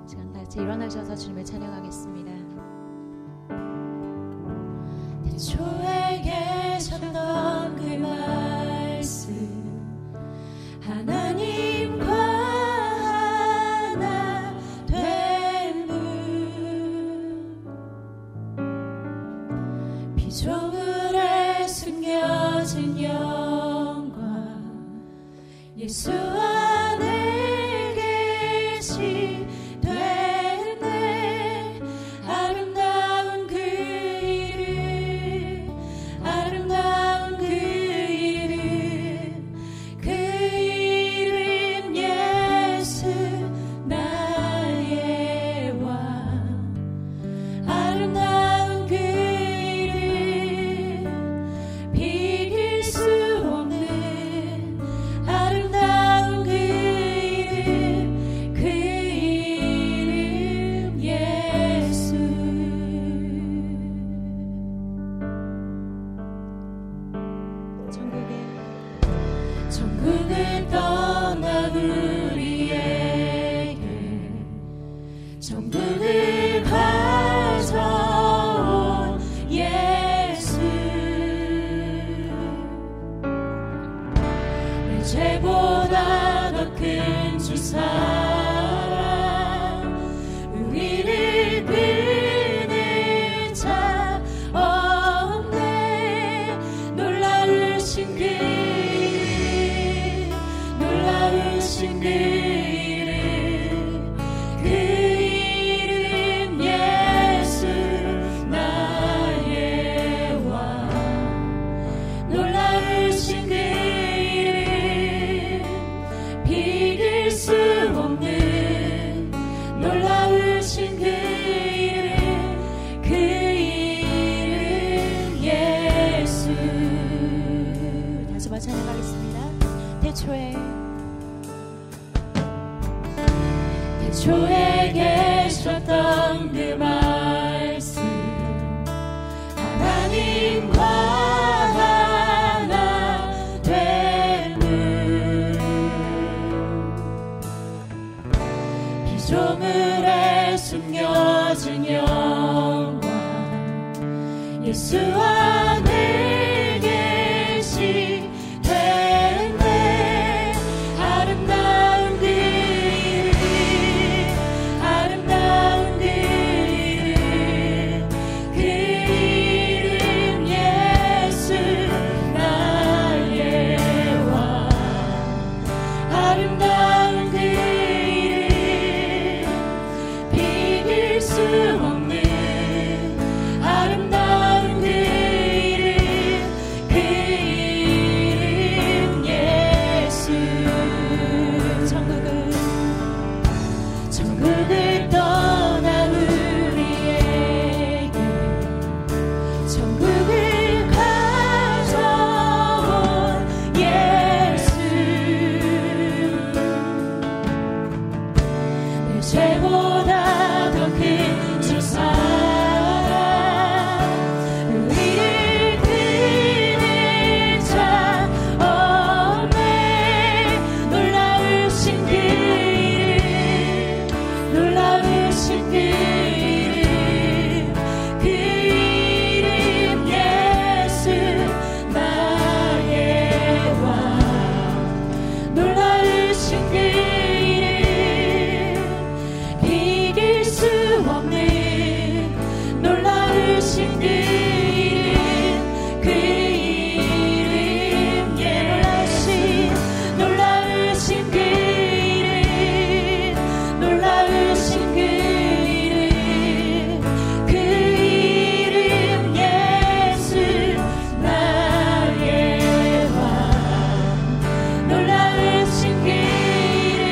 시간 다 같이 일어나셔서 주님을 찬양하겠습니다. 태초에 계셨던 그 말씀 하나님과 하나 됨은 피조물에 숨겨진 영광 예수 안에 계시 되네. 아름다운 그 이름 아름다운 그 이름 그 이름 예수 나의 왕 아름다운 그 이름 비길 수 없는 아름다운 그 이름 그 이름 예수. 천국을 떠나 우리에게 천국을 가져온 예수 내 죄보다 더 큰 주 사랑 우리를 끄는 자 없네. 놀라우신 그 이름 놀라우신 그 이름 그 이름 예수 나의 왕 놀라우신 그 이름 비길 수 없는 놀라우신 그 이름 그 이름 예수. 다시 한번 찬양하겠습니다. 태초에 계셨던 그 말씀 하나님과 하나 됨은 피조물에 숨겨진 영광 예수 안에 계시 되네. 아름다운 그 이름 아름다운 그 이름 그 이름 예수 나의 왕 아름다운 그 이름 비길 수 없는 아름다운 그 이름 그 이름 예수. 천국을 떠나 우리에게 천국을 가져온 예수 내 죄보다 더 큰 주 사랑 우리를 끄는 자 없네. 놀라우신 그 이름 놀라우신 그 이름 그 이름 예수 나의 왕 놀라우신 그 이름 비길 수 없는 놀라우신 그 이름 그 이름 놀라우신 그 이름 놀라우신 그 이름 그 이름 예수 나의 왕 놀라우신 그 이름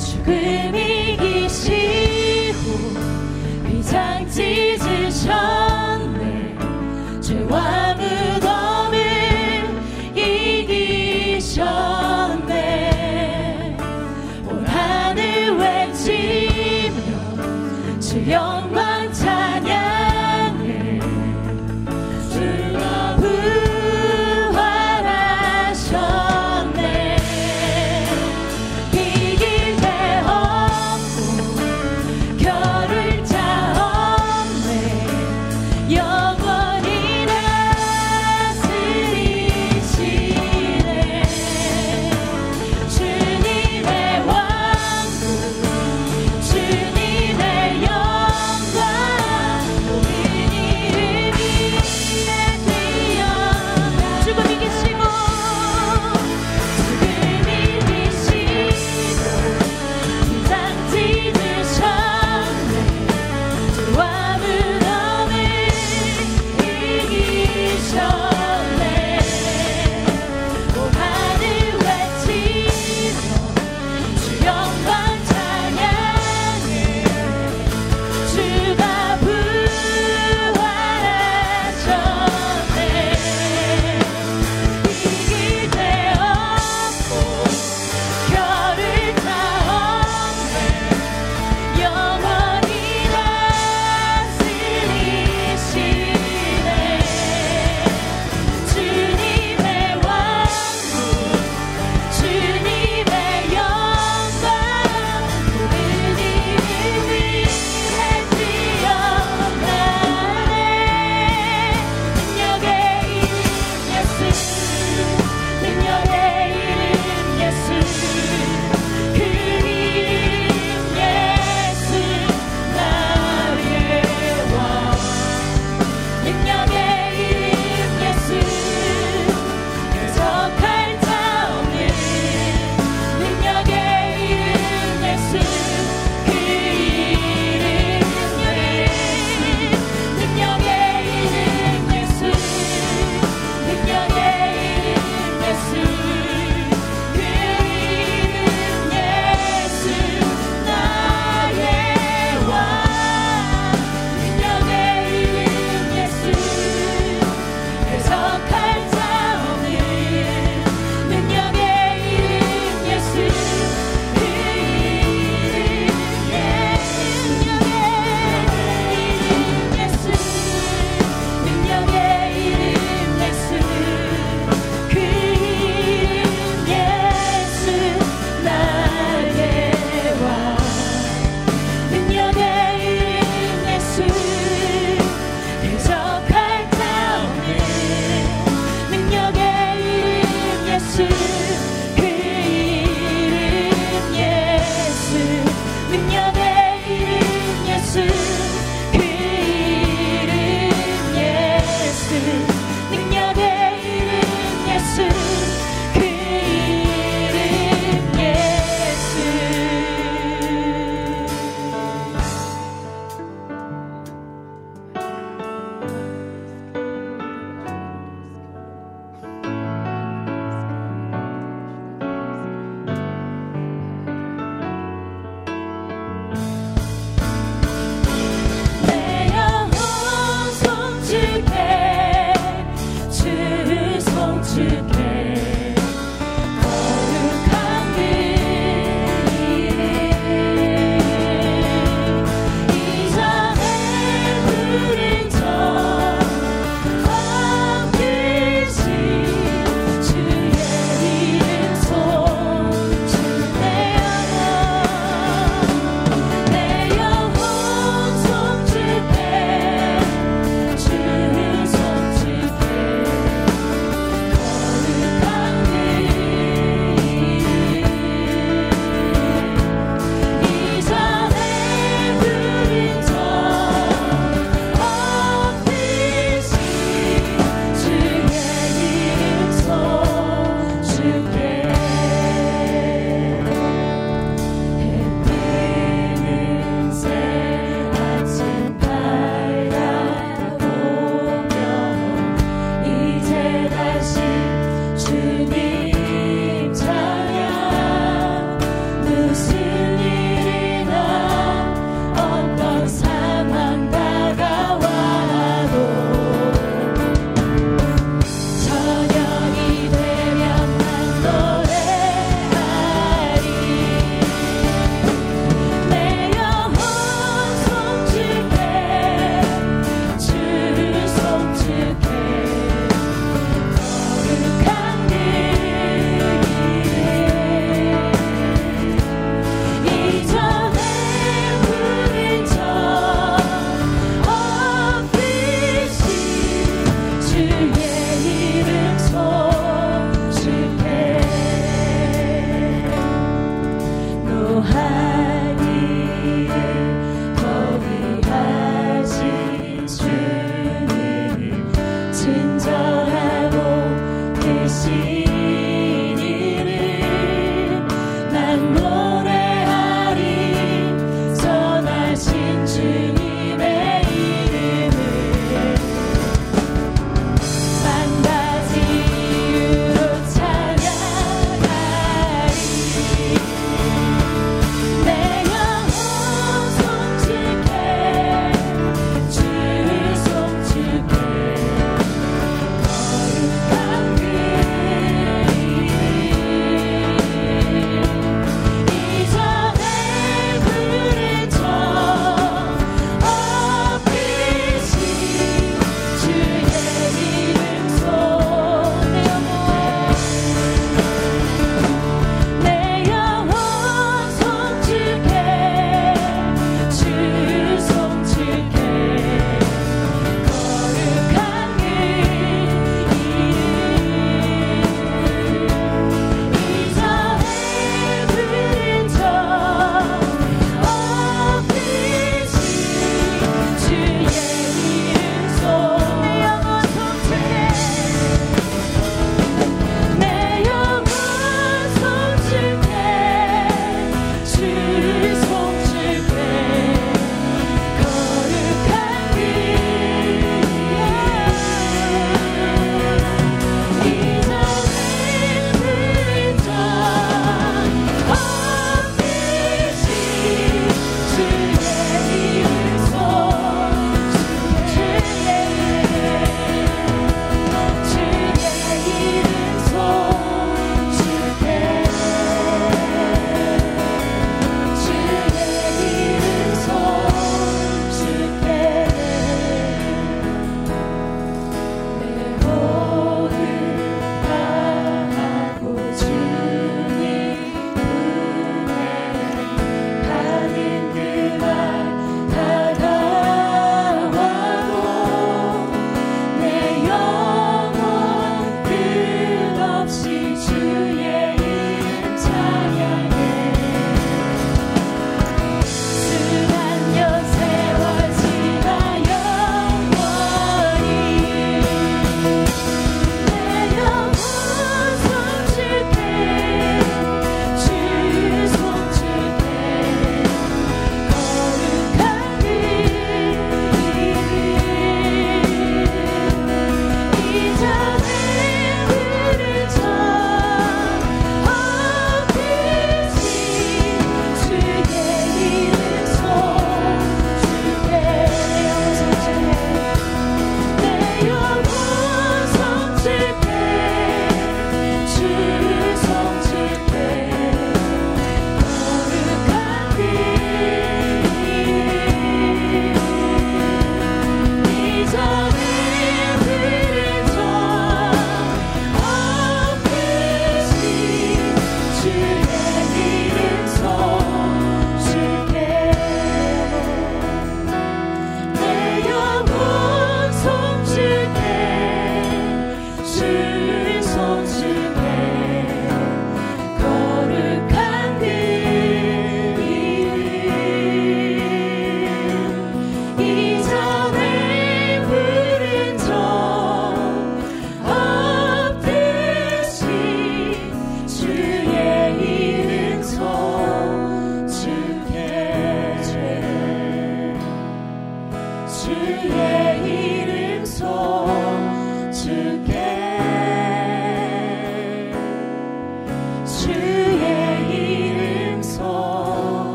죽음 이기시고 비장 찢으셨네. 죄와 무덤을 이기셨네. 온 하늘 외치며 주 영광 찬양해. 주가 부활하셨네. 이길 데 없고 겨룰 자 없네. 영원히 다스리시네. 주님의 왕국 주님의 영광 묘하기를 거리하신 주님 친절하고 계신 이름 난 노래하리 선하신 주님의 이름을 만 가지 이유로 찬양하리 내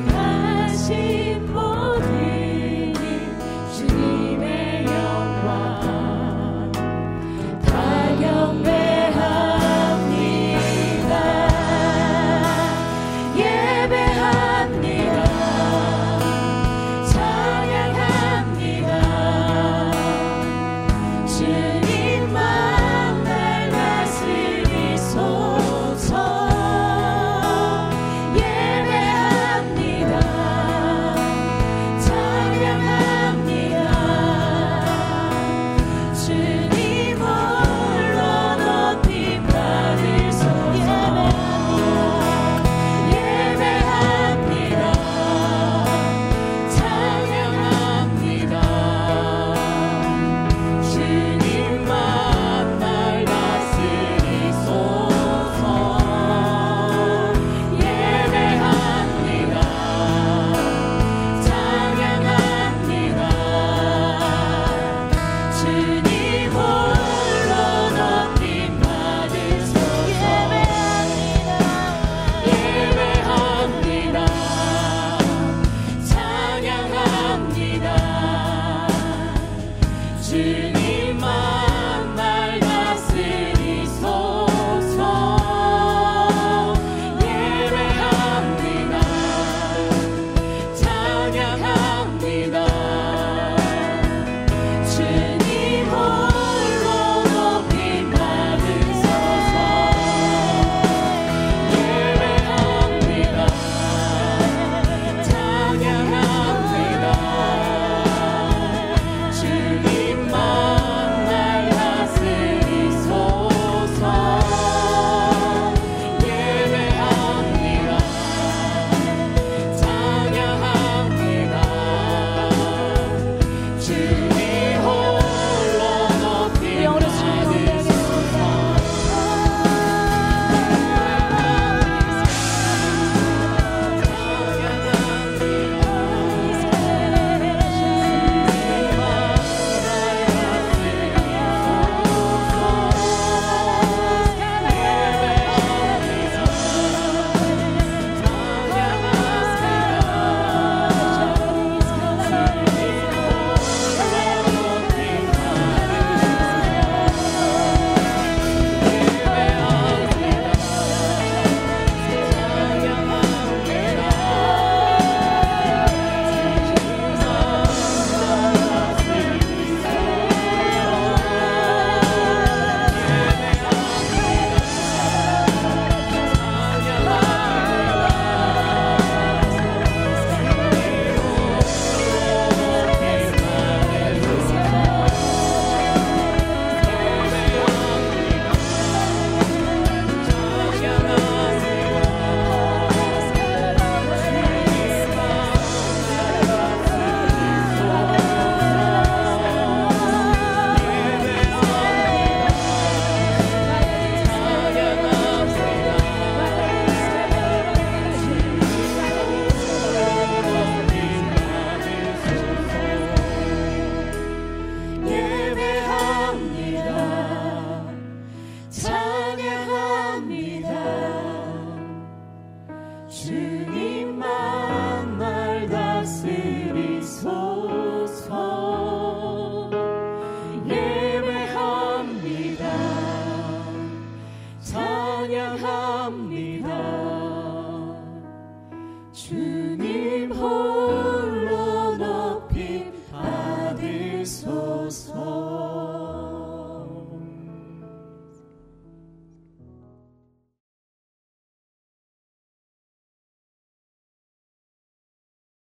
행하신 모든 주님의 영광 다 경배합니다. 예배합니다. 찬양합니다. 주님만 날 다스리소서. 예배합니다. 찬양합니다. 주님 홀로 높임 받으소서. 예배합니다. 찬양합니다. 주님만 날 다스리소서. 예배합니다. 찬양합니다. 주님 홀로 높임 받으소서. 예배합니다. 찬양합니다. 주님만 날 다스리소서. 예배합니다. 찬양합니다. 주님 홀로 높임 받으소서. 예배합니다. 찬양합니다. 주님만 날 다스리소서. 예배합니다. 찬양합니다. 주님 홀로 높임 찬양합니다. 주님 홀로